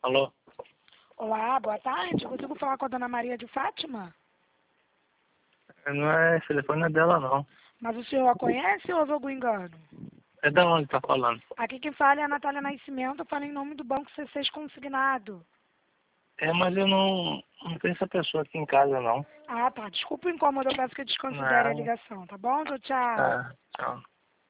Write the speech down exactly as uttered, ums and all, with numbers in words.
Alô? Olá, boa tarde. Consigo falar com a dona Maria de Fátima? Não é, esse telefone não é dela, não. Mas o senhor a conhece ou houve algum engano? É da onde tá falando? Aqui quem fala é a Natália Nascimento, eu falo em nome do Banco C seis Consignado. É, mas eu não, não tenho essa pessoa aqui em casa, não. Ah, tá. Desculpa o incômodo, eu peço que desconsidere a Não. ligação, tá bom? Tchau, tchau. Tá, tchau.